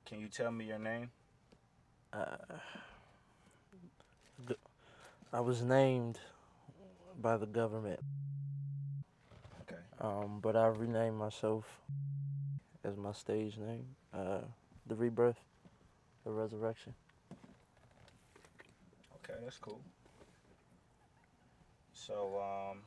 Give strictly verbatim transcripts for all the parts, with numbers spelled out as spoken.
Can you tell me your name? Uh, I was named by the government, Okay. um, but I renamed myself as my stage name, uh, the Rebirth, the Resurrection. Okay, that's cool. So, um,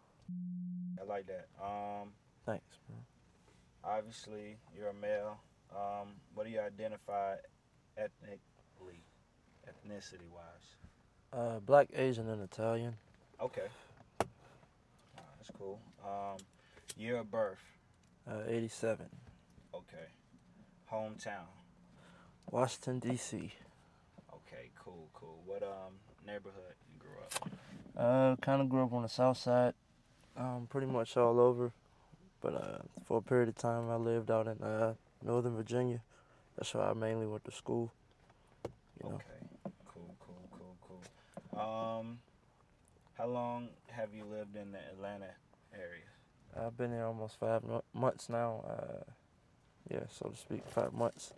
I like that. Um, Thanks, bro. obviously, you're a male. Um, what do you identify ethnically, ethnicity wise? Uh, Black, Asian, and Italian. Okay, uh, that's cool. Um, year of birth. Uh, eighty-seven. Okay. Hometown. Washington, D C. Okay, cool, cool. What um neighborhood you grew up? Uh, kind of grew up on the south side, um, pretty much all over. But uh, for a period of time, I lived out in uh, Northern Virginia. That's where I mainly went to school, you know. Okay, cool, cool, cool, cool. Um, how long have you lived in the Atlanta area? I've been here almost five mo- months now. Uh, yeah, so to speak, five months.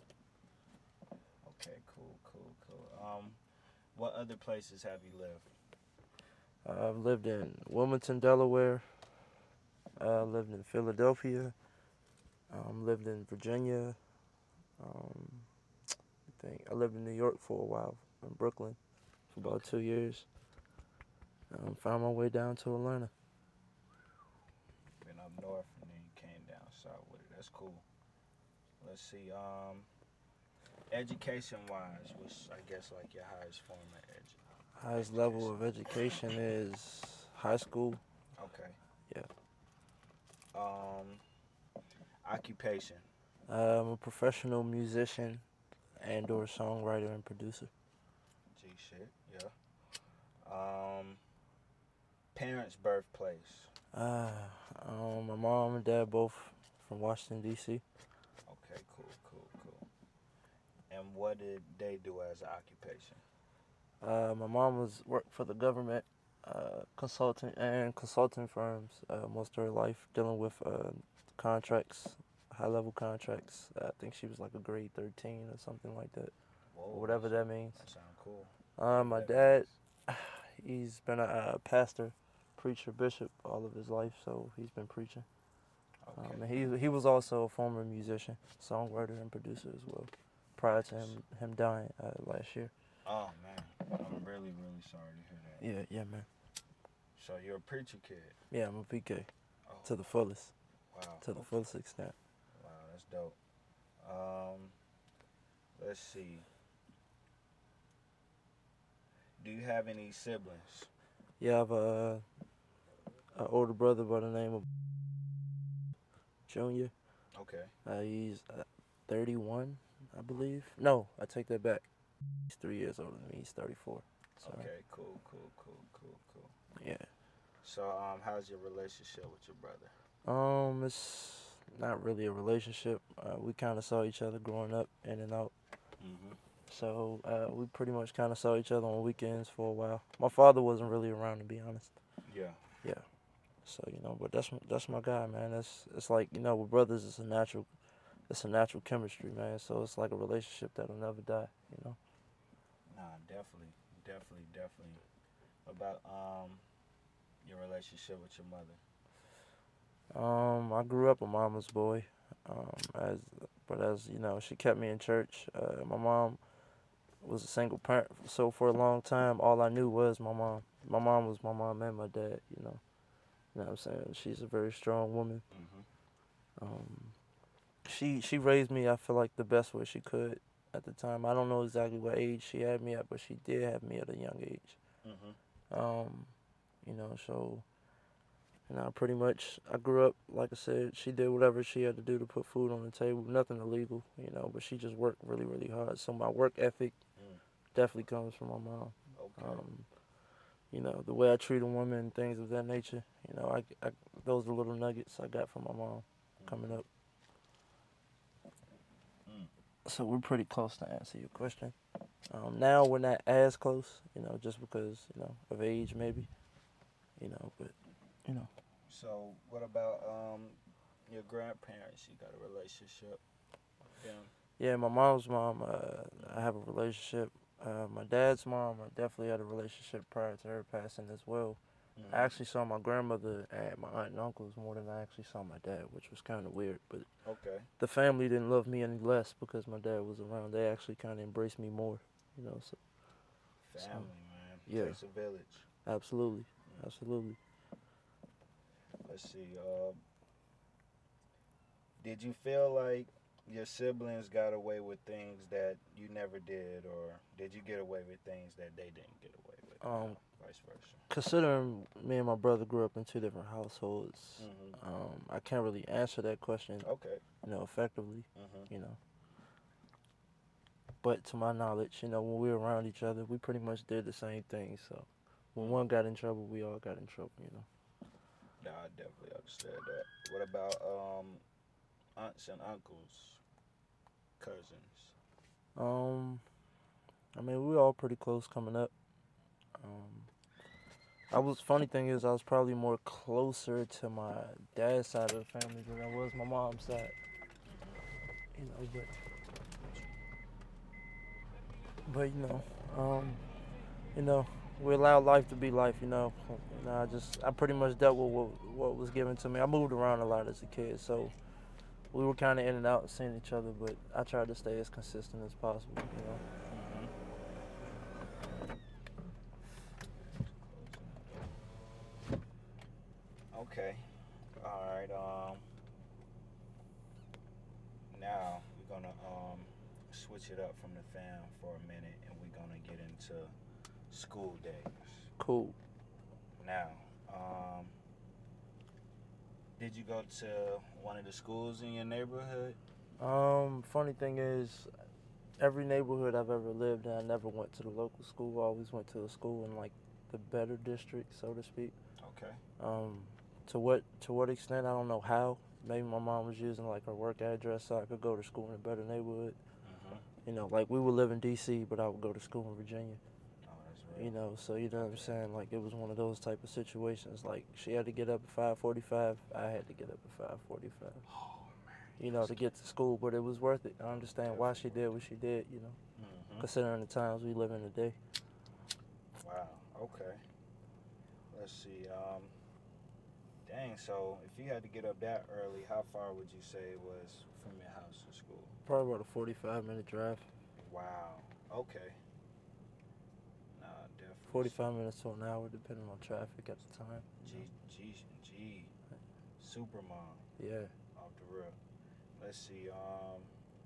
Okay, cool, cool, cool. Um, what other places have you lived? Uh, I've lived in Wilmington, Delaware. I uh, lived in Philadelphia. Um, lived in Virginia. Um, I think I lived in New York for a while, in Brooklyn, for about Okay, two years. Um, found my way down to Atlanta. been up north and then you came down south with it. That's cool. Let's see. Um, education wise, what's I guess like your highest form of edu- Highest level education? of education is high school. Okay. Yeah. Um, occupation. I'm a professional musician and or songwriter and producer. G shit. Yeah. Um, parents' birthplace. Uh, um, my mom and dad both from Washington, D C. Okay, cool, cool, cool. And what did they do as an occupation? Uh, my mom was worked for the government, uh, consultant and consulting firms uh, most of her life, dealing with uh, contracts, high level contracts. I think she was like a grade thirteen or something like that, or Whoa, whatever that's, that means. that sounds cool. Uh, Whatever my that means. dad, he's been a, uh pastor, preacher, bishop all of his life, so he's been preaching. Okay. Um, and he he was also a former musician, songwriter, and producer as well, prior to Nice. him him dying uh, last year. Oh man, I'm really, really sorry to hear that. Yeah, yeah, man. So you're a preacher kid. Yeah, I'm a P K Oh, to the fullest, wow. to the Okay. fullest extent. Wow, that's dope. Um, let's see. Do you have any siblings? Yeah, I have a, a older brother by the name of Junior. Okay. Uh, he's uh, thirty-one, I believe. No, I take that back. He's three years older than me. He's thirty-four. Sorry. Okay. Cool. Cool. Cool. Cool. Cool. Yeah. So, um, how's your relationship with your brother? Um, it's not really a relationship. Uh, we kind of saw each other growing up, in and out. Mm-hmm. So uh, we pretty much kind of saw each other on weekends for a while. My father wasn't really around, to be honest. Yeah. Yeah. So you know, but that's that's my guy, man. That's it's like you know, with brothers, it's a natural, it's a natural chemistry, man. So it's like a relationship that'll never die. You know. Nah, definitely, definitely, definitely. About um your relationship with your mother. Um, I grew up a mama's boy. Um, as but as you know, she kept me in church. Uh, my mom was a single parent, so for a long time, all I knew was my mom. My mom was my mom and my dad. You know. You know what I'm saying? She's a very strong woman. Mm-hmm. Um, she she raised me. I feel like the best way she could at the time. I don't know exactly what age she had me at, but she did have me at a young age. Mm-hmm. Um, you know, so you know, pretty much I grew up like I said. She did whatever she had to do to put food on the table. Nothing illegal, you know, but she just worked really really hard. So my work ethic Mm. definitely comes from my mom. Okay. Um, you know, the way I treat a woman and things of that nature. You know, I, I those are little nuggets I got from my mom coming Mm-hmm. up. Mm. So we're pretty close to answer your question. Um, now we're not as close, you know, just because you know of age maybe, you know, but you know, So, what about um your grandparents? You got a relationship with them? Yeah, my mom's mom, uh, I have a relationship. Uh, my dad's mom, I definitely had a relationship prior to her passing as well. I Mm-hmm. actually saw my grandmother and my aunt and uncles more than I actually saw my dad, which was kind of weird. But Okay. the family didn't love me any less because my dad was around. They actually kind of embraced me more, you know. So, so Family, man. yeah, Takes a village. absolutely, Mm. absolutely. Let's see. Uh, did you feel like your siblings got away with things that you never did, or did you get away with things that they didn't get away with? You Um, know, vice versa. Considering me and my brother grew up in two different households, Mm-hmm. um, I can't really answer that question, Okay. you know, effectively, Mm-hmm. you know. But to my knowledge, you know, when we were around each other, we pretty much did the same thing. So when Mm. one got in trouble, we all got in trouble, you know. Nah, I definitely understand that. What about um aunts and uncles, cousins? Um, I mean, we were all pretty close coming up. Um, I was funny thing is I was probably more closer to my dad's side of the family than I was my mom's side, you know. But but you know, um, you know, we allowed life to be life, you know. You know, I just I pretty much dealt with what what was given to me. I moved around a lot as a kid, so we were kind of in and out seeing each other, but I tried to stay as consistent as possible, you know. Mm-hmm. Okay. All right. Um. Now we're gonna um switch it up from the fam for a minute, and we're gonna get into school days. Cool. Now, um, did you go to one of the schools in your neighborhood? Um, funny thing is, every neighborhood I've ever lived in, I never went to the local school. I always went to a school in like the better district, so to speak. Okay. Um, to what to what extent I don't know how. Maybe my mom was using like her work address so I could go to school in a better neighborhood. Mm-hmm. You know, like we would live in D C, but I would go to school in Virginia. Oh, that's You real. know, so you know what I'm Okay. saying. Like it was one of those type of situations. Like she had to get up at five forty-five. I had to get up at five forty-five. Oh man, You know, that's to get to school, but it was worth it. I understand why she definitely did worth what she did. You know, it. Mm-hmm. considering the times we live in today. Wow. Okay. Let's see. Um. Dang. So, if you had to get up that early, how far would you say it was from your house to school? Probably about a forty-five minute drive. Wow. Okay. Nah, definitely. forty-five minutes to an hour, depending on traffic at the time. G G G. Super mom Yeah. off the rip. Let's see. Um.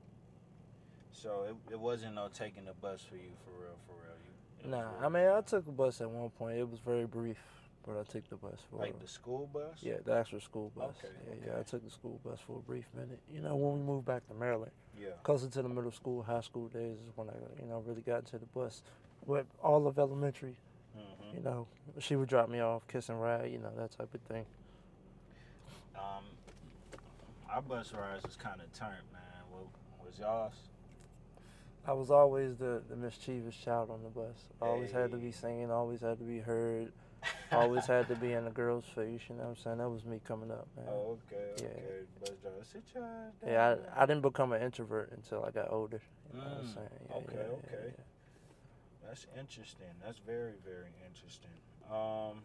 So it, it wasn't no taking the bus for you for real, for real. You, it was Nah, I really, mean, I took a bus at one point. It was very brief, but I took the bus for. like the school bus. Yeah, the actual school bus. Okay, Yeah, okay. yeah, I took the school bus for a brief minute. You know, when we moved back to Maryland, Yeah. closer to the middle school, high school days is when I, you know, really got into the bus. With all of elementary, Mm-hmm. you know, she would drop me off, kiss and ride, you know, that type of thing. Um. Our bus rides was kind of turned, man. What was y'all's? I was always the, the mischievous child on the bus. Always had to be Hey. singing, always had to be heard, always had to be in a girl's face, you know what I'm saying? That was me coming up, man. Oh, okay, Yeah. okay. Bus driver, sit your ass down. Yeah, I, I didn't become an introvert until I got older. You know what I'm Mm, saying? Yeah, okay, yeah, yeah, okay. yeah. That's interesting. That's very, very interesting. Um.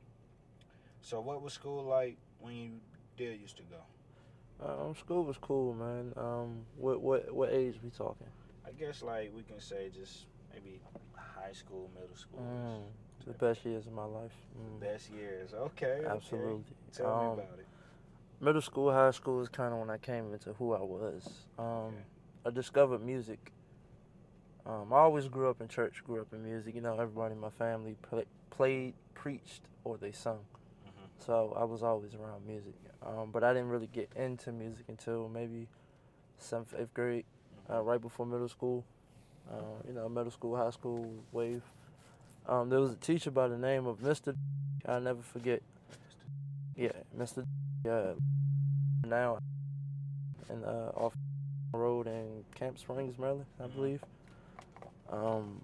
So, what was school like when you did used to go? Um, school was cool, man. Um, what what what age we talking? I guess like we can say just maybe high school, middle school. Mm, the best years of my life. Mm, Best years. Okay, okay. absolutely. Tell me Um, about it. middle school, high school is kind of when I came into who I was. Um, Okay. I discovered music. Um, I always grew up in church, grew up in music. You know, everybody in my family play, played, preached, or they sung. Mhm. So I was always around music. Um, but I didn't really get into music until maybe seventh, eighth grade, uh, Mhm. right before middle school. Uh, you know, middle school, high school wave. Um, there was a teacher by the name of Mister I'll never forget. Yeah, Mister Yeah, now in uh, off road in Camp Springs, Maryland, I Mhm. believe. Um,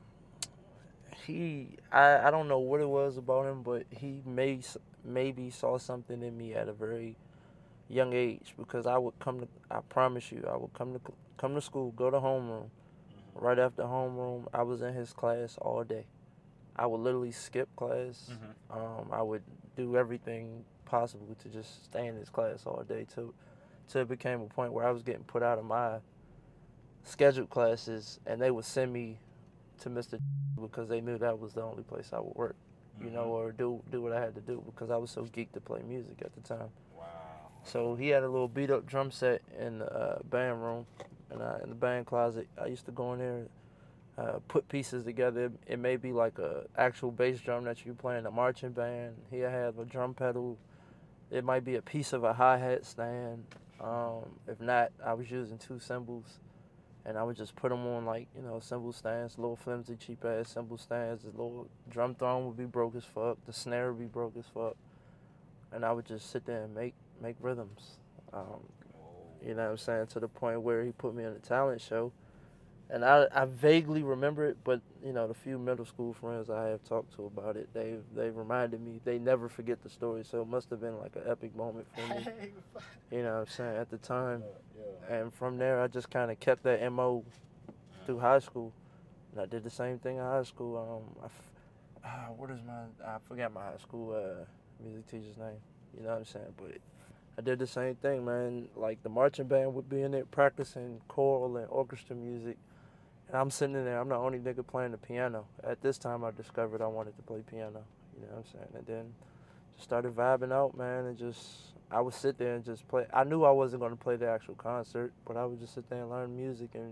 he, I, I don't know what it was about him, but he may maybe saw something in me at a very young age because I would come to. I promise you, I would come to come to school, go to homeroom. Mm-hmm. Right after homeroom, I was in his class all day. I would literally skip class. Mm-hmm. Um, I would do everything possible to just stay in his class all day till, till it became a point where I was getting put out of my scheduled classes, and they would send me to Mister because they knew that was the only place I would work, you know, Mm-hmm. or do do what I had to do because I was so geeked to play music at the time. Wow. So he had a little beat up drum set in the uh, band room, and I, in the band closet. I used to go in there, uh, put pieces together. It may be like a actual bass drum that you play in a marching band. He'll have a drum pedal. It might be a piece of a hi hat stand. Um, if not, I was using two cymbals, and I would just put them on like you know cymbal stands, little flimsy cheap ass cymbal stands. The little drum throne would be broke as fuck. The snare would be broke as fuck, and I would just sit there and make make rhythms. Um, you know what I'm saying? To the point where he put me on a talent show. And I, I vaguely remember it, but you know the few middle school friends I have talked to about it, they they reminded me they never forget the story. So it must have been like an epic moment for me. You know what I'm saying at the time, Yeah, yeah. and from there I just kind of kept that M O through high school, and I did the same thing in high school. Um, I f- uh, what is my I forgot my high school uh, music teacher's name. You know what I'm saying, but I did the same thing, man. Like the marching band would be in there practicing choral and orchestra music. And I'm sitting in there, I'm the only nigga playing the piano. At this time, I discovered I wanted to play piano. You know what I'm saying? And then just started vibing out, man, and just, I would sit there and just play. I knew I wasn't going to play the actual concert, but I would just sit there and learn music and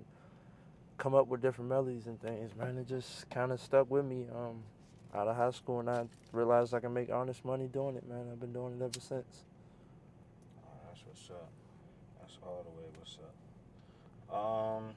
come up with different melodies and things, man. It just kind of stuck with me um, out of high school, and I realized I can make honest money doing it, man. I've been doing it ever since. Oh, that's what's up. That's all the way what's up. Um,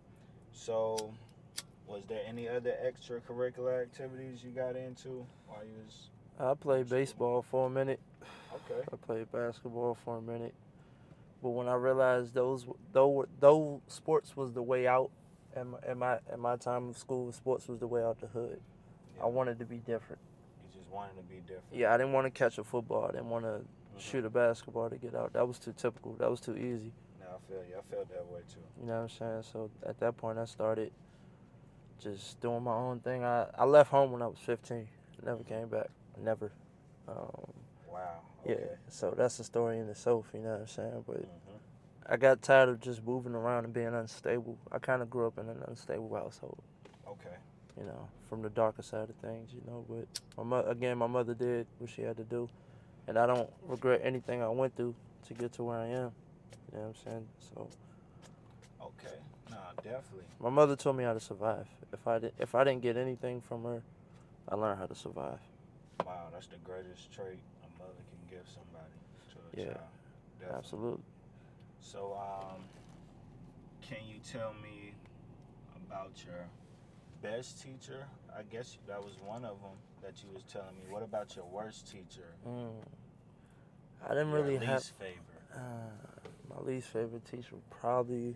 so was there any other extracurricular activities you got into while you was I in played school? baseball for a minute. Okay. I played basketball for a minute. But when I realized those though though sports was the way out, at my at my, at my time of school, sports was the way out the hood. Yeah. I wanted to be different. You just wanted to be different. Yeah, I didn't want to catch a football. I didn't want to Mm-hmm. shoot a basketball to get out. That was too typical. That was too easy. No, I feel you. I felt that way too. You know what I'm saying? So at that point, I started just doing my own thing. I, I left home when I was fifteen. Never came back. Never. Um, Wow. yeah. Okay. So that's the story in itself. You know what I'm saying? But Mm-hmm. I got tired of just moving around and being unstable. I kind of grew up in an unstable household, Okay. you know, from the darker side of things, you know. But my mo- again, my mother did what she had to do, and I don't regret anything I went through to get to where I am. You know what I'm saying? So Okay. Nah, definitely. my mother taught me how to survive. If I did, if I didn't get anything from her, I learned how to survive. Wow, that's the greatest trait a mother can give somebody to a Yeah. child. Definitely. Absolutely. So, um, can you tell me about your best teacher? I guess that was one of them that you was telling me. What about your worst teacher? Mm. I didn't Your really least have. favorite. Uh, my least favorite teacher probably.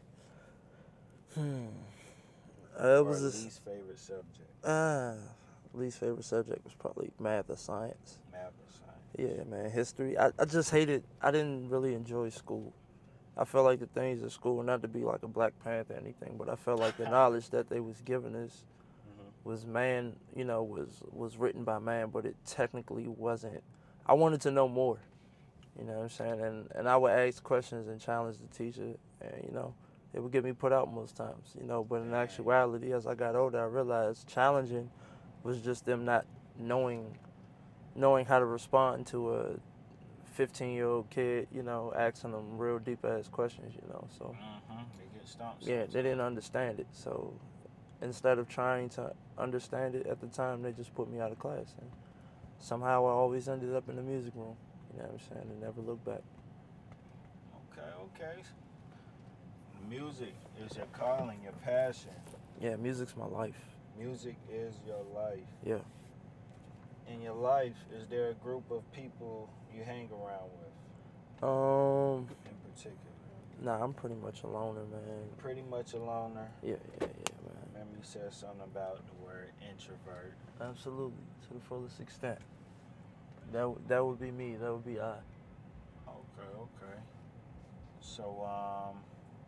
Hmm. Uh, Or it was this. least favorite subject. Ah, least favorite subject was probably math or science. Math or science. Yeah, man, history. I, I just hated. I didn't really enjoy school. I felt like the things at school, not to be like a Black Panther or anything, but I felt like the knowledge that they was giving us Mm-hmm. was man, you know, was was written by man, but it technically wasn't. I wanted to know more. You know what I'm saying? And and I would ask questions and challenge the teacher, and you know, it would get me put out most times. You know, but in actuality, as I got older, I realized challenging was just them not knowing knowing how to respond to a fifteen year old kid, you know, asking them real deep ass questions, you know. So Mm-hmm. They get stumped. yeah, they didn't understand it. So instead of trying to understand it at the time, they just put me out of class, and somehow I always ended up in the music room. You know what I'm saying? And never looked back. Okay, okay. Music is your calling, your passion. Yeah, music's my life. Music is your life. Yeah. In your life, is there a group of people you hang around with Um. in particular? Nah, I'm pretty much a loner, man. Pretty much a loner. Yeah, yeah, yeah, man. Remember you said something about the word introvert. Absolutely, to the fullest extent. That w- that would be me. That would be I. Okay, okay. So, um,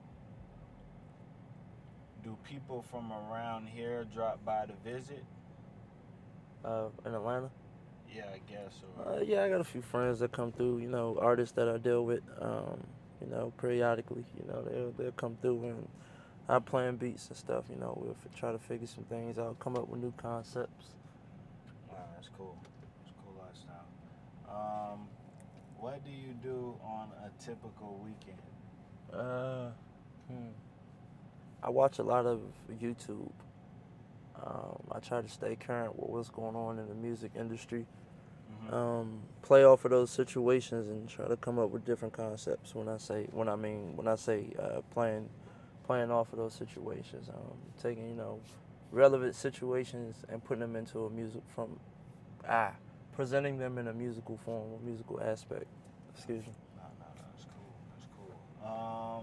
do people from around here drop by to visit? Uh, in Atlanta. Yeah, I guess. Uh, Or yeah, I got a few friends that come through. You know, artists that I deal with. Um, you know, periodically. You know, they'll they'll come through and I plan beats and stuff. You know, we'll f- try to figure some things out, come up with new concepts. wow, that's cool. That's a cool lifestyle. Um, what do you do on a typical weekend? Uh, hmm. I watch a lot of YouTube. Um, I try to stay current with what's going on in the music industry. Mm-hmm. Um, play off of those situations and try to come up with different concepts. When I say when I mean when I say uh, playing playing off of those situations, um, taking you know relevant situations and putting them into a music from ah presenting them in a musical form, a musical aspect. Excuse me. No, no, no, that's cool. That's cool. Um,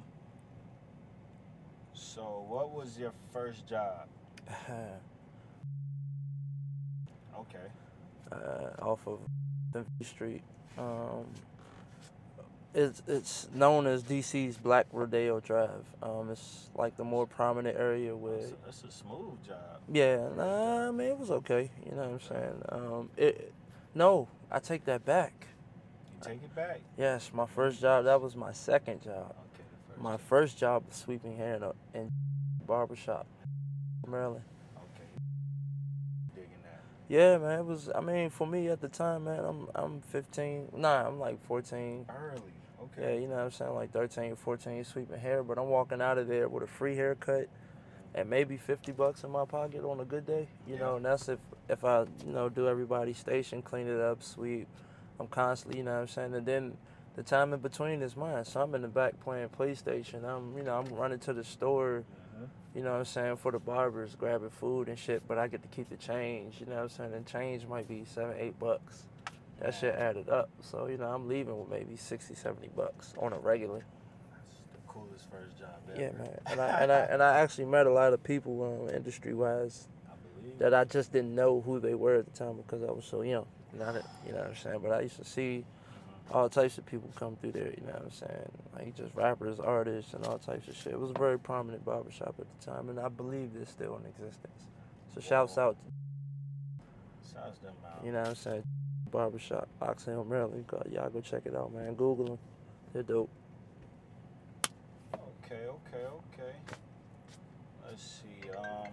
so what was your first job? Okay. uh, off of Memphis Street. Um, it's it's known as D C's Black Rodeo Drive. Um, it's like the more prominent area where. That's a, that's a smooth job. Yeah, nah, I mean it was okay. You know what I'm saying? Um, it. No, I take that back. You take it back. Yes, my first job. That was my second job. Okay, the first. My job. first job was sweeping hair in a in barbershop, Maryland. Okay. Digging that. Yeah, man. It was. I mean, for me at the time, man. I'm I'm fifteen. Nah, I'm like fourteen. Early. Yeah, Okay. you know what I'm saying, like thirteen, fourteen, sweeping hair, but I'm walking out of there with a free haircut and maybe fifty bucks in my pocket on a good day, you Yeah. know, and that's if, if I, you know, do everybody's station, clean it up, sweep. I'm constantly, you know what I'm saying, and then the time in between is mine, so I'm in the back playing PlayStation. I'm, you know, I'm running to the store, Mm-hmm. you know what I'm saying, for the barbers, grabbing food and shit, but I get to keep the change, you know what I'm saying, and change might be seven, eight bucks. That shit added up. So, you know, I'm leaving with maybe sixty, seventy bucks on a regular. That's the coolest first job ever. Yeah, man. And I and I and I actually met a lot of people um, industry wise I believe. that I just didn't know who they were at the time because I was so young. Not that, you know what I'm saying, but I used to see Mm-hmm. all types of people come through there, you know what I'm saying? Like just rappers, artists and all types of shit. It was a very prominent barbershop at the time and I believe it's still in existence. So shouts out to, Shouts them out. you know what I'm saying, barbershop, Ox Hill, Maryland. Y'all go check it out, man. Google them. They're dope. Okay, okay, okay. Let's see. Um.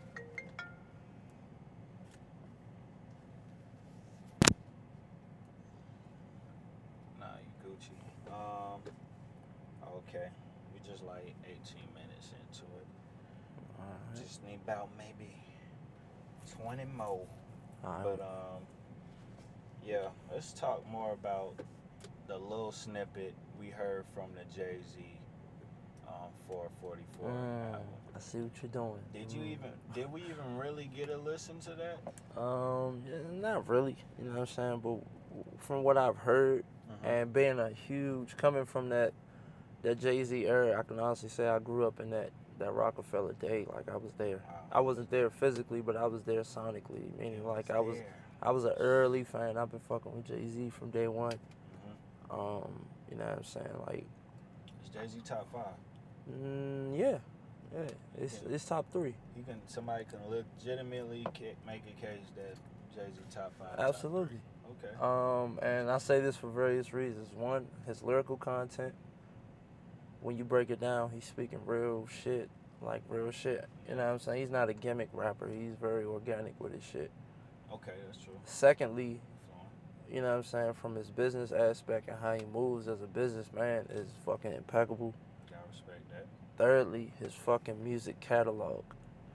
Nah, you Gucci. Um. Okay. We just like eighteen minutes into it. All right. Just need about maybe twenty more. All right. But um. Yeah. Let's talk more about the little snippet we heard from the Jay-Z um four forty-four Mm, album. I see what you're doing. Did you Mm. even did we even really get a listen to that? Um, yeah, not really. You know what I'm saying? But from what I've heard, Mm-hmm. and being a huge coming from that that Jay-Z era, I can honestly say I grew up in that that Rockefeller day. Like I was there. Wow. I wasn't there physically, but I was there sonically. Meaning, It like I was there. I was an early fan. I've been fucking with Jay-Z from day one. Mm-hmm. Um, you know what I'm saying? Like, Is Jay-Z top five? mm, yeah, yeah. It's Yeah. it's top three. You can somebody can legitimately ca- make a case that Jay-Z top five. Absolutely. Top three. Okay. Um, and I say this for various reasons. One, his lyrical content. When you break it down, he's speaking real shit, like real shit. You know what I'm saying? He's not a gimmick rapper. He's very organic with his shit. Okay, that's true. Secondly, So, you know what I'm saying, from his business aspect and how he moves as a businessman is fucking impeccable. gotta respect that. Thirdly, his fucking music catalog.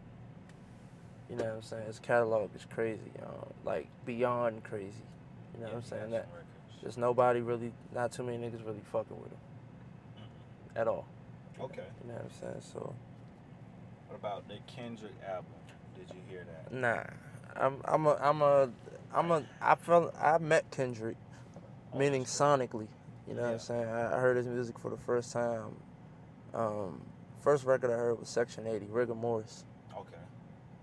You know what I'm saying? His catalog is crazy, um, like beyond crazy. You know Yeah, what I'm he saying? got That some records. there's nobody really, not too many niggas really fucking with him Mhm. at all. Okay. You know what I'm saying? So What about the Kendrick album? Did you hear that? nah, I'm I'm a I'm a I'm a I felt I met Kendrick, Oh, meaning that's cool. sonically. You know what Yeah. I'm saying? I I heard his music for the first time. Um, first record I heard was Section eighty, Rigor Morris. Okay.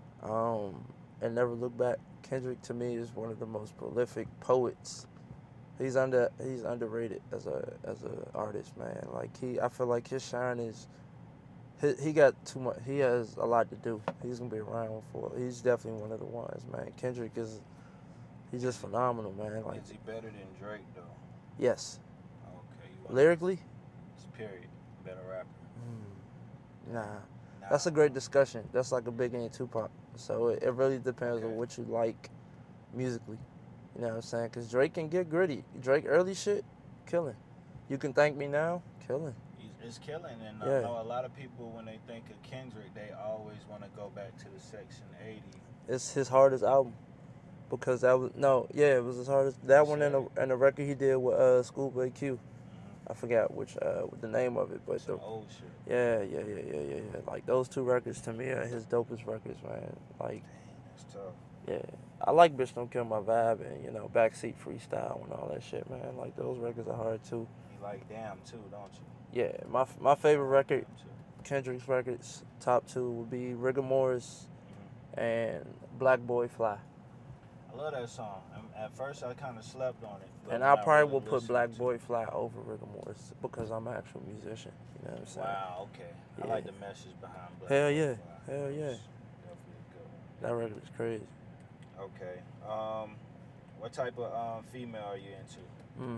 Um, and Never Look Back. Kendrick to me is one of the most prolific poets He's under he's underrated as a as a artist, man. Like he, I feel like his shine is he, he got too much. He has a lot to do. He's gonna be around for. He's definitely one of the ones, man. Kendrick is he's just phenomenal, man. Like Is he better than Drake though? yes, Okay, you want lyrically, It's period. Better rapper. mm, nah. Nah. That's a great discussion. That's like a big and Tupac. So it, it really depends Okay. on what you like musically. You know what I'm saying? Because Drake can get gritty. Drake early shit, killing. You Can Thank Me Now, killing. He's, it's killing, and Yeah. I know a lot of people when they think of Kendrick, they always want to go back to the Section eighty. It's his hardest album. Because that was, no, yeah, it was his hardest. That one and the, and the record he did with uh, Schoolboy Q. Mm-hmm. I forgot which, uh, the name of it, but Some the, old shit. yeah, yeah, yeah, yeah, yeah, yeah. Like those two records to me are his dopest records, man. Like, Dang, that's tough. yeah. I like Bitch Don't Kill My Vibe and, you know, Backseat Freestyle and all that shit, man. Like, those records are hard, too. You like Damn too, don't you? Yeah, my my favorite record, Damn, too. Kendrick's records, top two would be Rigor Mortis Mhm. and Black Boy Fly. I love that song. Um, At first, I kind of slept on it. But And when I I probably really will put listened Black to Boy it- Fly over Rigor Mortis because I'm an actual musician. You know what I'm saying? Wow, okay. I Yeah. like the message behind Black Hell Boy yeah. Fly. Hell It yeah. was Definitely good. That record is crazy. Okay. Um, what type of um, female are you into? Hmm.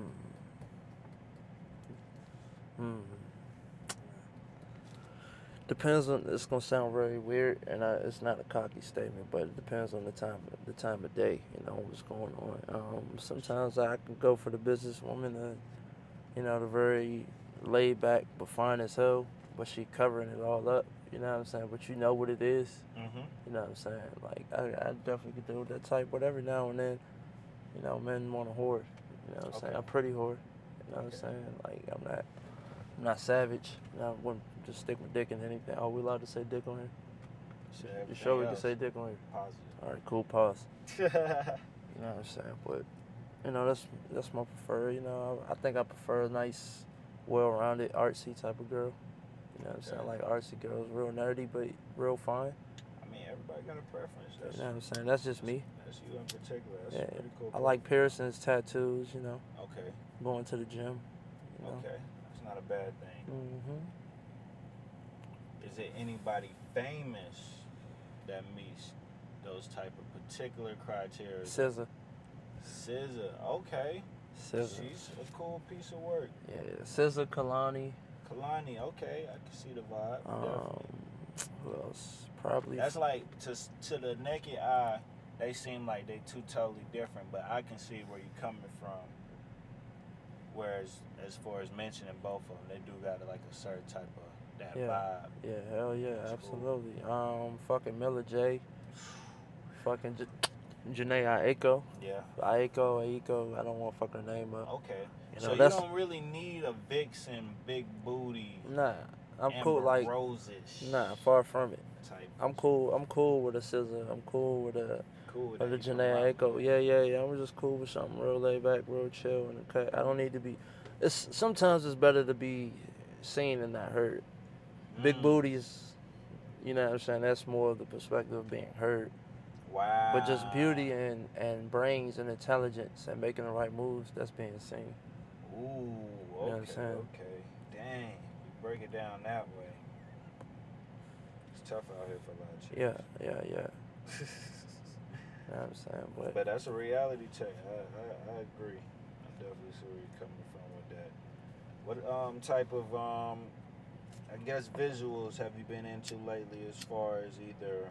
Hmm. Depends on. It's gonna sound very weird, and I, it's not a cocky statement, but it depends on the time, the time of day. You know what's going on. Um, sometimes I can go for the businesswoman, uh, you know, the very laid back but fine as hell, but she covering it all up. You know what I'm saying? But you know what it is. Mm-hmm. You know what I'm saying? Like I, I definitely could deal with that type, but every now and then, you know, men want a whore. You know what I'm saying? Okay. I'm pretty whore. You know what I'm Okay. saying? Like I'm not, I'm not savage. You know, I wouldn't just stick my dick in anything. Are we allowed to say dick on here? Shit, You everything sure we can else, say dick on here? Positive. All right, cool. Pause. You know what I'm saying? But you know, that's that's my preferred. You know, I, I think I prefer a nice, well-rounded, artsy type of girl. You know what I'm saying? Okay. Like artsy girls, real nerdy but real fine. I mean, everybody got a preference. That's, You know what I'm saying? That's just me. that's you in particular. That's Yeah, pretty cool. I like preference. piercings, tattoos. You know, Okay. going to the gym. You know? Okay. That's not a bad thing. Mm-hmm. Is it anybody famous that meets those type of particular criteria? S Z A. S Z A. Okay. S Z A. She's a cool piece of work. Yeah, S Z A, Kalani. Kalani. Okay, I can see the vibe. Um, Definitely. who else? Probably. That's like to to the naked eye, they seem like they two totally different, but I can see where you're coming from. Whereas, as far as mentioning both of them, they do got like a certain type of that Yeah. vibe. Yeah, hell yeah, That's absolutely. Um, fucking Miller J. Fucking J- Janae Aiko. Yeah. Aiko, Aiko. I don't want to fuck her name up. Okay. You so know, you that's don't really need a vixen, big booty, nah. I'm Amber cool. Like Rose-ish nah, far from it. type. I'm cool. I'm cool with a S Z A. I'm cool with a Cool with with a that. You can Janae rock Aiko. with. Yeah, yeah, yeah. I'm just cool with something real laid back, real chill, and okay. I don't need to be. It's sometimes it's better to be seen and not heard. Big Mm. booties, you know what I'm saying? That's more of the perspective of being heard. Wow. But just beauty and, and brains and intelligence and making the right moves, that's being seen. Ooh. what I'm Okay. saying? Okay. Dang. You break it down that way. It's tough out here for a lot of chicks. Yeah, yeah, yeah. You know what I'm saying? But, But that's a reality check. I, I, I agree. I definitely see where you're coming from with that. What um type of um I guess visuals have you been into lately as far as either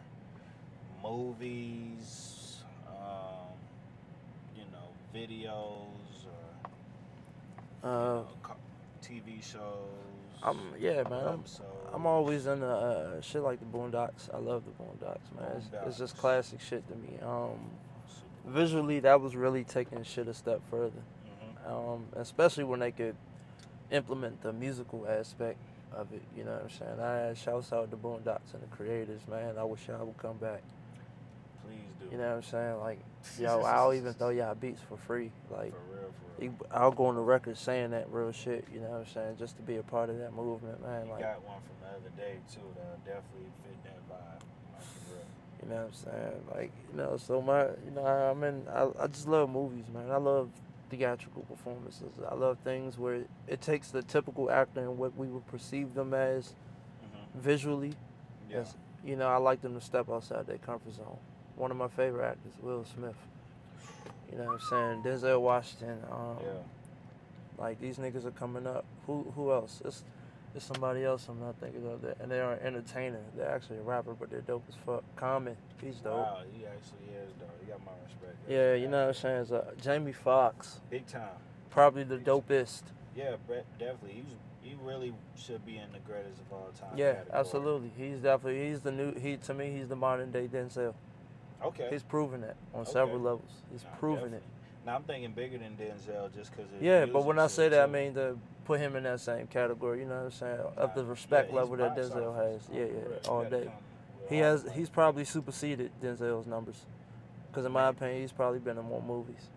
movies, um, you know, videos or you uh, know, co- T V shows? I'm, yeah, man. I'm, episodes? I'm always into uh, shit like the Boondocks. I love the Boondocks, man. It's, it's just Boondocks. classic shit to me. Um, Super. visually, that was really taking shit a step further. Mhm. Um, especially when they could implement the musical aspect of it. You know what I'm saying? I shouts out the Boondocks and the creators, man. I wish y'all would come back. Please do. You know what I'm saying? Like, yo, I'll even throw y'all beats for free. Like, For real, for real. you- I'll go on the record saying that real shit. You know what I'm saying? Just to be a part of that movement, man. You Like, got one from the other day too that'll definitely fit that vibe. Like, for real. you know what I'm saying? Like, you know, so my, you know, I mean, I, I just love movies, man. I love theatrical performances. I love things where it takes the typical actor and what we would perceive them as Mm-hmm. visually. Yeah. As, you know, I like them to step outside their comfort zone. One of my favorite actors, Will Smith. You know what I'm saying? Denzel Washington. Um, Yeah. Like these niggas are coming up. Who who else? It's it's somebody else I'm not thinking of that. And they are an entertainer. They're actually a rapper, but they're dope as fuck. Common. He's dope. Wow, he actually is dope. He got my respect. Yeah, you know what I'm saying? It's, uh, Jamie Foxx, Big time. probably the Big time. dopest. Yeah, Brett, definitely. He's he really should be in the greatest of all time. Yeah, category. absolutely. He's definitely he's the new he to me he's the modern day Denzel. Okay. He's proven that on Okay. several levels. He's Nah, proven definitely. it. Now I'm thinking bigger than Denzel just because. Yeah, but when I say that, I too. mean to put him in that same category. You know what I'm saying? Nah, Of the respect yeah, he's level that box Denzel office. has. Yeah, For real. yeah, You all gotta day. come with He all has the he's money. probably superseded Denzel's numbers. Because in my opinion, he's probably been in more movies.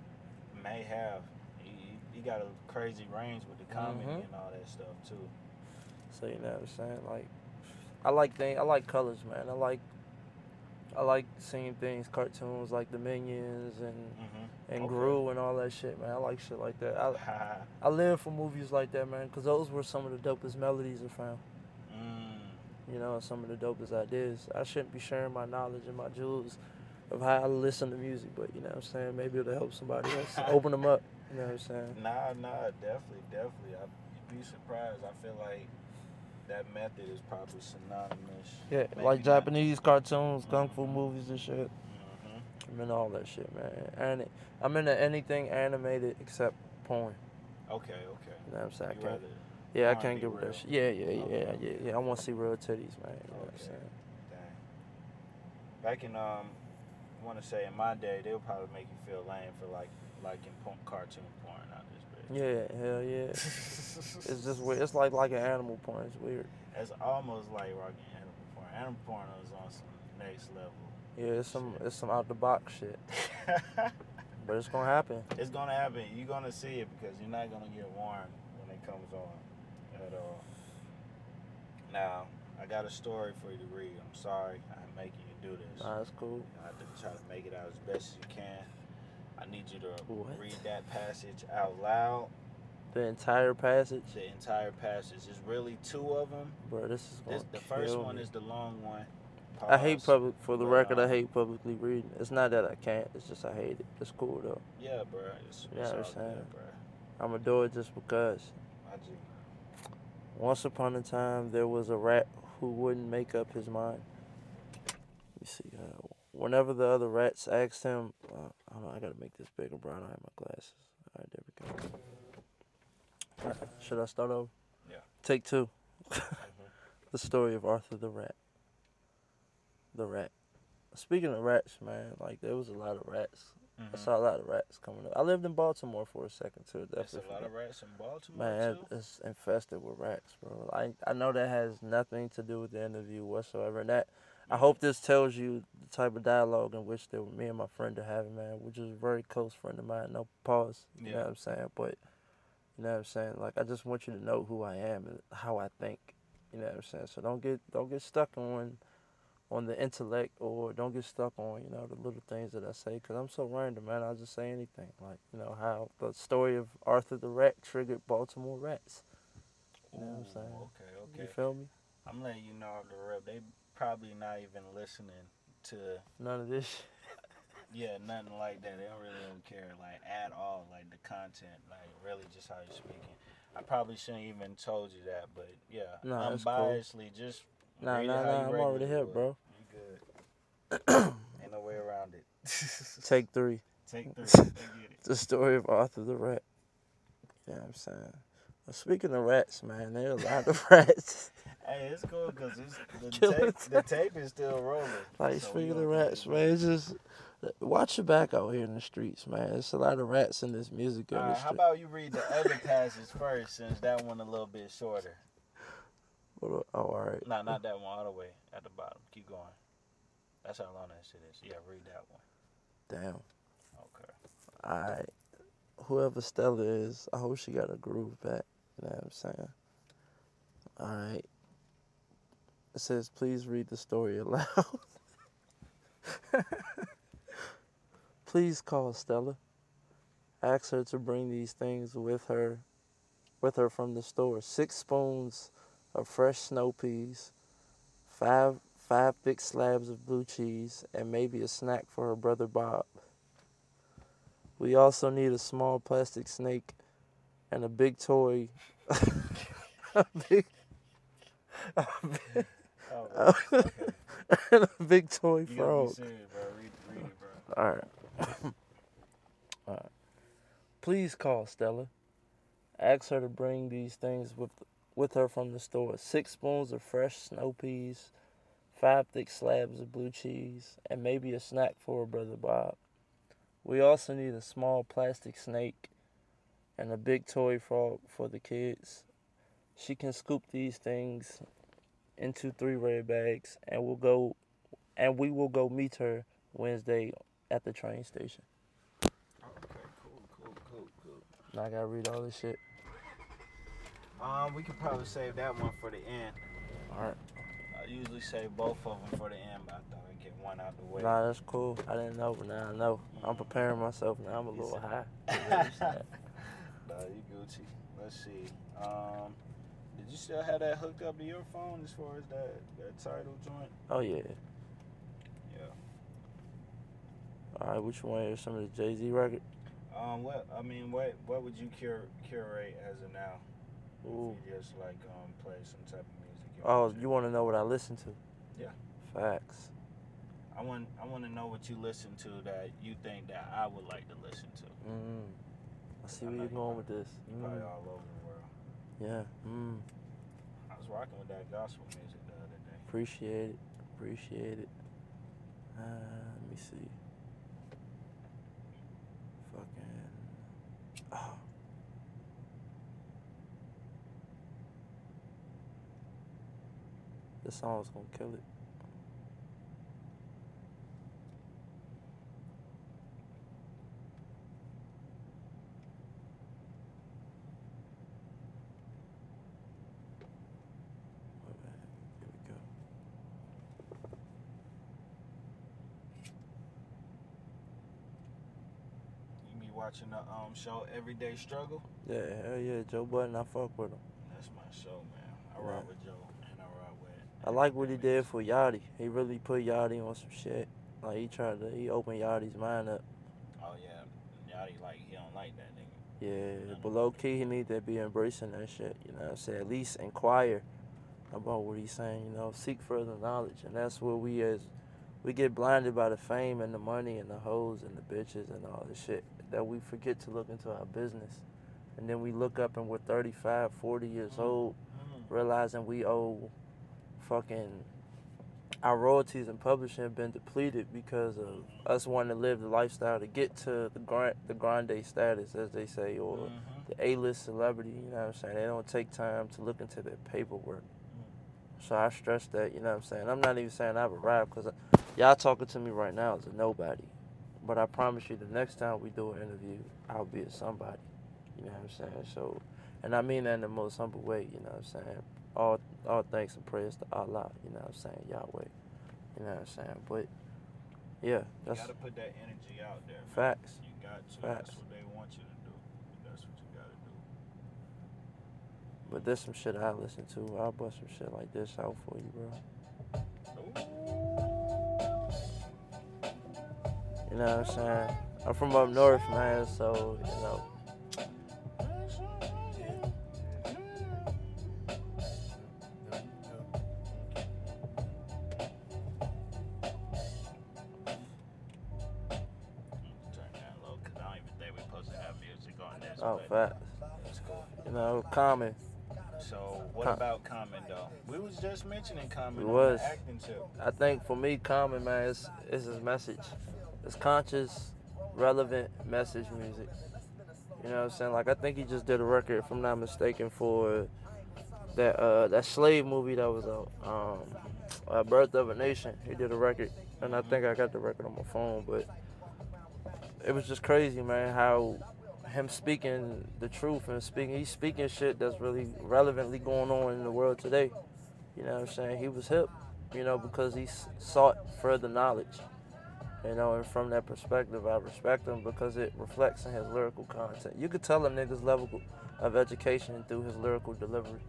May have. He, he got a crazy range with the comedy Mhm. and all that stuff too. So you know what I'm saying? Like, I like things. I like colors, man. I like, I like seeing things, cartoons like the Minions and Mm-hmm. and Okay. Gru and all that shit, man. I like shit like that. I I live for movies like that, man, because those were some of the dopest melodies I found. mm. You know, and some of the dopest ideas. I shouldn't be sharing my knowledge and my jewels of how I listen to music, but you know what I'm saying? Maybe it'll help somebody else. Open them up. You know what I'm saying? Nah, nah, definitely, definitely. I, you'd be surprised. I feel like that method is probably synonymous. Yeah, maybe like not- Japanese cartoons, kung fu Mhm. movies and shit. Mhm. I'm into all that shit, man. And I'm into anything animated except porn. Okay, okay. You know what I'm saying? I You can't. rather Yeah, I porn can't be get with real. that shit. Yeah, yeah, yeah, Okay. yeah, yeah. I want to see real titties, man. You know what I'm Okay. saying? Dang. Back in um, I want to say in my day, they would probably make you feel lame for like liking porn, cartoon porn out this bitch. Yeah, hell yeah. It's just weird. It's like like an animal porn. It's weird. It's almost like rocking animal porn. Animal porn is on some next level. Yeah, it's some Shit. it's some out the box shit, but it's gonna happen. It's gonna happen. You're gonna see it because you're not gonna get warned when it comes on at all. Now, I got a story for you to read. I'm sorry I'm making you do this. Nah, it's cool. I have to try to make it out as best as you can. I need you to What? read that passage out loud. The entire passage, The entire passage. There's really two of them. bro. This is gonna This, the kill first one me. is the long one. I hate Pause. public. For the But, record, I um, hate publicly reading. It's not that I can't. It's just I hate it. It's cool though. Yeah, bro. It's, Yeah, it's I all understand. good, bro. I'ma do it just because. I G. Once upon a time, there was a rat who wouldn't make up his mind. Let me see. Uh, whenever the other rats asked him, uh, hold on, I gotta make this bigger, bro. I don't have my glasses. All right, there we go. All right, should I start over? Yeah. Take two. Mhm. The story of Arthur the Rat. The rat. Speaking of rats, man, like there was a lot of rats. I Mhm. saw a lot of rats coming up. I lived in Baltimore for a second too. There's Definitely. a lot forgot. of rats in Baltimore Man, too. it- it's infested with rats, bro. I I know that has nothing to do with the interview whatsoever. And that I hope this tells you the type of dialogue in which that me and my friend are having, man, which is a very close friend of mine. No pause. You know Yeah. what I'm saying? But you know what I'm saying? Like I just want you to know who I am and how I think. You know what I'm saying? So don't get don't get stuck on on the intellect or don't get stuck on, you know, the little things that I say because I'm so random, man. I'll just say anything. Like, you know, how the story of Arthur the Rat triggered Baltimore rats. You know what I'm Ooh, saying? Okay, You okay. feel me? I'm letting you know off the rip. They probably not even listening to None of this shit. yeah, nothing like that. They don't really don't care like at all, like the content, like really just how you're speaking. I probably shouldn't even told you that, but yeah, Nah, it's cool. unbiasedly, just Nah, read it nah, how nah. you I'm regularly already here, would. bro. You good? Ain't no way around it. Take three. Take three. They get it. The story of Arthur the Rat. You know what I'm saying? Well, speaking of rats, man, there are a lot of rats. Hey, it's cool because the Killing tape, the tape is still rolling. Like, So we speaking gonna of rats, continue. man, it's just watch your back out here in the streets, man. There's a lot of rats in this music All right, industry. how about you read the other passage first, since that one a little bit shorter. Oh, all right. No, not that one, all the way at the bottom. Keep going. That's how long that shit is. Yeah, read that one. Damn. Okay. All right. Whoever Stella is, I hope she got her groove back. You know what I'm saying? All right. It says, please read the story aloud. Please call Stella. Ask her to bring these things with her with her from the store. Six spoons of fresh snow peas, five five thick slabs of blue cheese, and maybe a snack for her brother Bob. We also need a small plastic snake and a big toy. a big, a big, Oh, a- okay. and a big toy You gotta be frog. serious, bro. Read, read it, bro. All right. All right. Please call Stella. Ask her to bring these things with with her from the store. Six spoons of fresh snow peas, five thick slabs of blue cheese, and maybe a snack for her brother Bob. We also need a small plastic snake and a big toy frog for the kids. She can scoop these things into three red bags, and we'll go and we will go meet her Wednesday at the train station. Okay, cool, cool, cool, cool. Now I gotta read all this shit. Um, we could probably save that one for the end. All right. I usually save both of them for the end, but I thought I'd get one out the way. Nah, that's cool. I didn't know, but now I know. I'm preparing myself now. I'm a little high. Nah, you Gucci. Let's see. Um, did you still have that hooked up to your phone as far as that, that title joint? Oh yeah. Yeah. All right. Which one is some of the Jay-Z record? Um, what I mean, what what would you cur- curate as of now? Ooh. If you just like um play some type of music. Oh, want to. you want to know what I listen to? Yeah. Facts. I want I want to know what you listen to that you think that I would like to listen to. Mm. I see I where know you're you going probably- with this. You're probably Mm. all over the world. Yeah. Mm. I was rocking with that gospel music the other day. Appreciate it. Appreciate it. Uh, let me see. Fucking. Oh. This song's gonna kill it. Wait a minute. Here we go. You be watching the um show Everyday Struggle? Yeah, hell yeah, Joe Budden, I fuck with him. That's my show, man. I Yeah. rock with Joe and I rock with. I like what he did for Yachty. He really put Yachty on some shit. Like he tried to, he opened Yachty's mind up. Oh yeah, Yachty like he don't like that nigga. Yeah, but low key he need to be embracing that shit. You know what I'm saying? At least inquire about what he's saying. You know, seek further knowledge, and that's where we as we get blinded by the fame and the money and the hoes and the bitches and all this shit that we forget to look into our business. And then we look up and we're thirty-five, forty years Mm. old, Mm. realizing we owe fucking our royalties and publishing have been depleted because of us wanting to live the lifestyle to get to the grand the grande status, as they say, or Mhm. the A-list celebrity. You know what I'm saying? They don't take time to look into their paperwork. So I stress that. You know what I'm saying? I'm not even saying I've arrived because y'all talking to me right now as a nobody, but I promise you, the next time we do an interview, I'll be a somebody. You know what I'm saying? So, and I mean that in the most humble way. You know what I'm saying? All all thanks and praise to Allah. You know what I'm saying? Yahweh. You know what I'm saying? But yeah, You that's gotta put that energy out there, man. facts. You got to. Facts. That's what they want you to do. That's what you gotta do. But there's some shit I listen to. I'll bust some shit like this out for you, bro. You know what I'm saying? I'm from up north, man, so, you know. Turn that low, cause I don't even think we're supposed to have music on this. Oh, but facts. That's cool. You know, Common. So what Huh. about Common though? We was just mentioning Common We on was. the acting tip. I think for me, Common, man, is is his message. It's conscious, relevant message music. You know what I'm saying? Like, I think he just did a record, if I'm not mistaken, for that uh, that slave movie that was out, um, uh, Birth of a Nation. He did a record, and I think I got the record on my phone, but it was just crazy, man, how him speaking the truth and speaking, he's speaking shit that's really relevantly going on in the world today. You know what I'm saying? He was hip, you know, because he s- sought further knowledge. You know, and from that perspective, I respect him because it reflects in his lyrical content. You could tell a nigga's level of education through his lyrical delivery.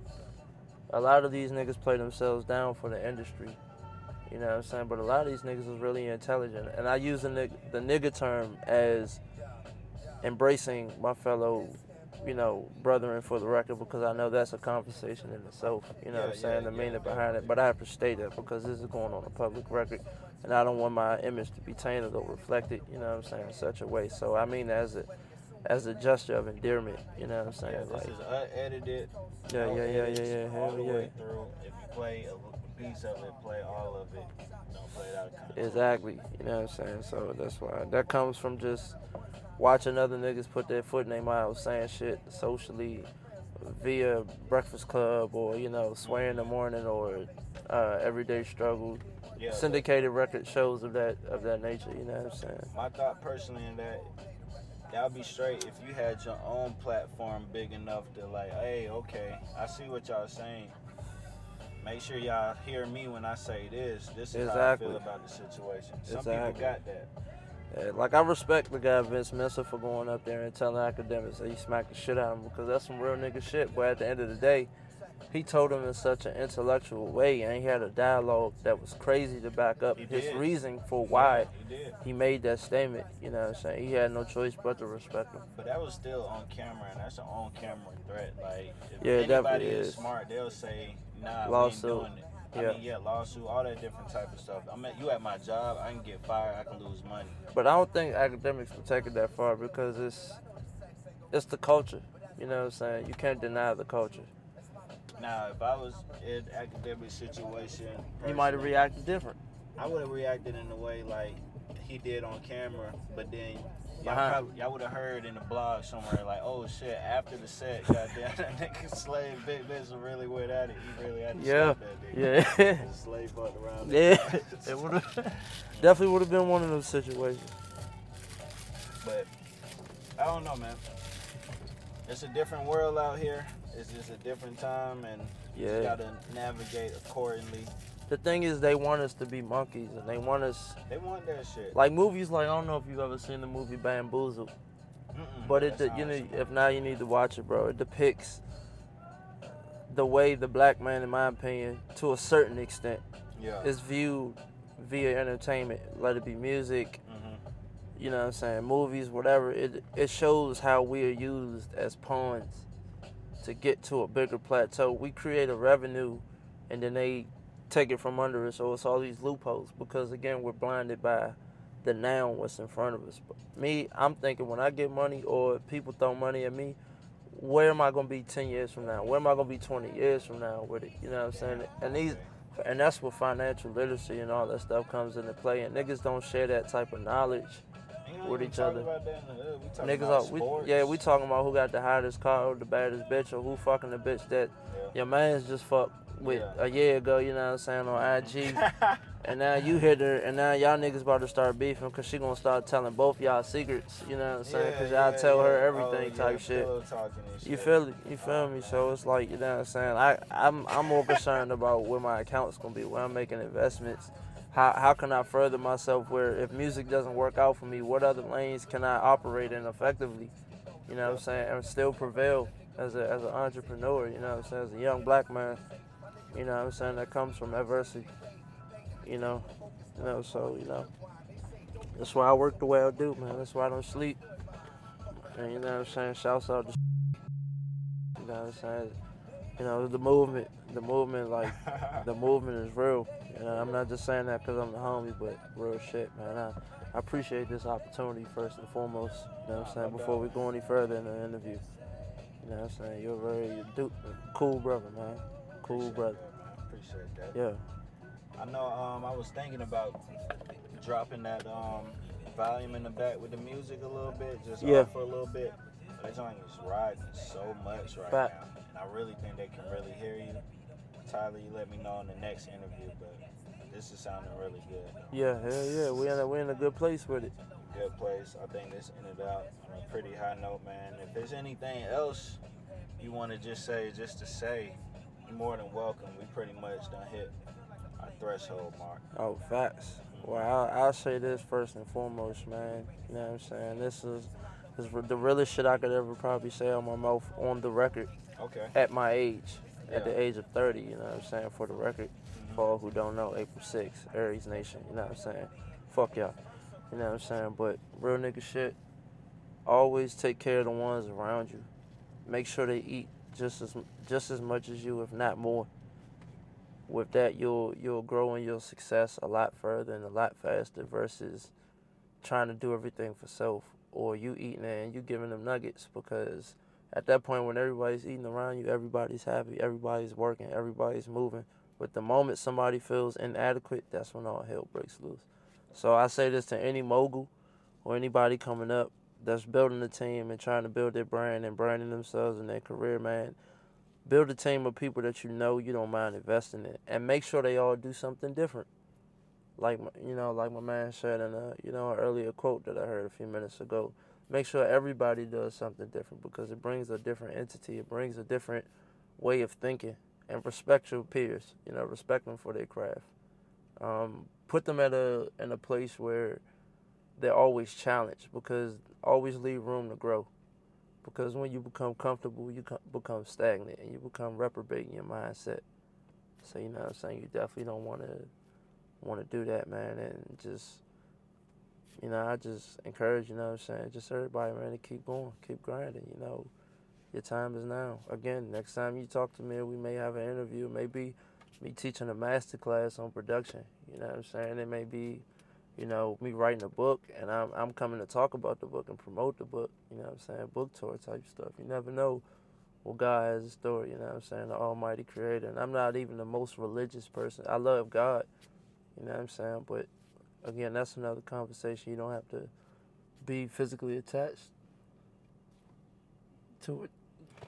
A lot of these niggas play themselves down for the industry. You know what I'm saying? But a lot of these niggas is really intelligent. And I use the nigga, the nigga term as embracing my fellow, you know, brethren for the record, because I know that's a conversation in itself. You know Yeah, what I'm saying? yeah, The meaning yeah, behind it. definitely. But I have to state that because this is going on a public record. And I don't want my image to be tainted or reflected, you know what I'm saying, in such a way. So I mean as a as a gesture of endearment, you know what I'm saying? Yeah, this Like, is unedited. yeah, No yeah, yeah, yeah, edits, yeah, all hell the yeah. way through. If you play a piece of it, play all of it. Don't play it out of context. Exactly, you know what I'm saying? So that's why that comes from just watching other niggas put their foot in their mouth saying shit socially via Breakfast Club or, you know, Sway in the Morning or uh, Everyday Struggle. Yeah, Syndicated record shows of that of that nature, you know what I'm saying? my thought personally in that, y'all be straight if you had your own platform big enough to like, hey, okay, I see what y'all saying. Make sure y'all hear me when I say this. This is Exactly. how I feel about the situation. Some Exactly. people got that. Yeah, like, I respect the guy Vince Mensa for going up there and telling academics that he smacked the shit out of him because that's some real nigga shit. But at the end of the day, he told him in such an intellectual way, and he had a dialogue that was crazy to back up He his did. reason for why Yeah, he did. he made that statement. You know what I'm saying? He had no choice but to respect him. But that was still on camera, and that's an on-camera threat. Like, if Yeah, it anybody definitely is is. smart, they'll say, nah, Lawsuit. we ain't doing it. I Yeah. mean, yeah, lawsuit, all that different type of stuff. I'm at, you at my job, I can get fired, I can lose money. But I don't think academics will take it that far because it's it's the culture. You know what I'm saying? You can't deny the culture. Now, if I was in an academic situation, You might have personally, reacted different. I would have reacted in a way like he did on camera, but then y'all, Behind- probably, y'all would have heard in the blog somewhere like, oh shit, after the set, goddamn, that nigga Slave Big Biz really went at it. He really had to Yeah. slap that nigga. Yeah. The Slave fucked around. Yeah. It would have definitely would have been one of those situations. But I don't know, man. It's a different world out here. It's just a different time, and you Yeah. gotta navigate accordingly. The thing is, they want us to be monkeys, and they want us They want that shit. like movies. Like, I don't know if you've ever seen the movie Bamboozled, Mm-mm, but it that you know sounds if not, you need to watch it, bro. It depicts the way the black man, in my opinion, to a certain extent, yeah. is viewed via entertainment. Let it be music, Mhm. you know what I'm saying, movies, whatever. It it shows how we are used as pawns to get to a bigger plateau. We create a revenue, and then they take it from under us. So it's all these loopholes because, again, we're blinded by the now, what's in front of us. But me, I'm thinking when I get money or if people throw money at me, where am I gonna be ten years from now? Where am I gonna be twenty years from now with it? You know what I'm saying? And these, and that's where financial literacy and all that stuff comes into play. And niggas don't share that type of knowledge Ain't with even each talking other. about that in the hood. We talking Niggas, about are, we, sports. yeah, we talking about who got the hottest car or the baddest bitch or who fucking the bitch that Yeah. your man's just fucked with Yeah. a year ago, you know what I'm saying, on I G. And now you hit her, and now y'all niggas about to start beefing because she gonna start telling both y'all secrets, you know what I'm saying? Because y'all yeah, tell yeah. her Oh, everything yeah, type shit. pillow talking and You shit. feel it? You feel me? So it's like, you know what I'm saying? I, I'm I'm more concerned about where my account's gonna be, where I'm making investments. How how can I further myself where if music doesn't work out for me, what other lanes can I operate in effectively? You know what I'm saying? And still prevail as a as an entrepreneur, you know what I'm saying? As a young black man, you know what I'm saying, that comes from adversity. You know. You know, so, you know. That's why I work the way I do, man. That's why I don't sleep. And you know what I'm saying? Shouts out to you know what I'm saying? You know, the movement, the movement, like, the movement is real. You know, I'm not just saying that because I'm the homie, but real shit, man. I, I appreciate this opportunity first and foremost, you know what I'm saying, before we go any further in the interview. You know what I'm saying? You're a very du- cool brother, man. Cool Appreciate brother. that, man. Appreciate that. Yeah. I know. Um, I was thinking about dropping that um volume in the back with the music a little bit, just Yeah. off for a little bit. That joint is riding so much right Fact. now, and I really think they can really hear you. Tyler, you let me know in the next interview, but this is sounding really good. Yeah, hell yeah. We in a, we in a good place with it. Good place. I think this ended out on a pretty high note, man. If there's anything else you want to just say, just to say, you're more than welcome. We pretty much done hit our threshold mark. Oh, facts. You Well, I, I'll say this first and foremost, man. You know what I'm saying? This is, this is the realest shit I could ever probably say on my mouth on the record Okay. at my age, at Yeah. the age of thirty, you know what I'm saying? For the record, Hmm. for all who don't know, April sixth, Aries Nation, you know what I'm saying? Fuck y'all, you know what I'm saying? But real nigga shit, always take care of the ones around you. Make sure they eat just as just as much as you, if not more. With that, you'll you'll grow in your success a lot further and a lot faster versus trying to do everything for self, or you eating it and you giving them nuggets, because at that point when everybody's eating around you, everybody's happy, everybody's working, everybody's moving. But the moment somebody feels inadequate, that's when all hell breaks loose. So I say this to any mogul or anybody coming up that's building a team and trying to build their brand and branding themselves in their career, man. Build a team of people that you know you don't mind investing in, and make sure they all do something different. Like you know, like my man said in a you know an earlier quote that I heard a few minutes ago. Make sure everybody does something different, because it brings a different entity. It brings a different way of thinking. And respect your peers. You know, respect them for their craft. Um, put them at a in a place where they're always challenged, because always leave room to grow. Because when you become comfortable, you become stagnant and you become reprobate in your mindset. So you know what I'm saying? You definitely don't want to want to do that, man. And just, you know, I just encourage, you know what I'm saying, just everybody, man, to keep going, keep grinding, you know. Your time is now. Again, next time you talk to me, we may have an interview. It may be me teaching a master class on production, you know what I'm saying? It may be, you know, me writing a book, and I'm I'm coming to talk about the book and promote the book, you know what I'm saying? Book tour type stuff. You never know what God has in store, you know what I'm saying? The Almighty Creator. And I'm not even the most religious person. I love God, you know what I'm saying? But again, that's another conversation. You don't have to be physically attached to it.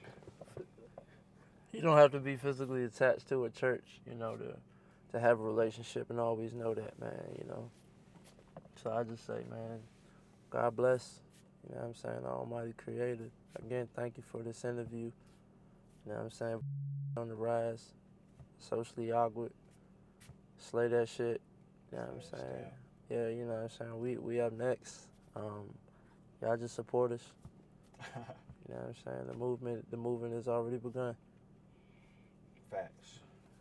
You don't have to be physically attached to a church, you know, to to have a relationship and always know that, man, you know. So I just say, man, God bless. You know what I'm saying? The Almighty Creator. Again, thank you for this interview. You know what I'm saying? On the rise, socially awkward, slay that shit. You know what I'm saying? Yeah, you know what I'm saying? We we up next. Um, y'all just support us. You know what I'm saying? The movement the movement has already begun. Facts.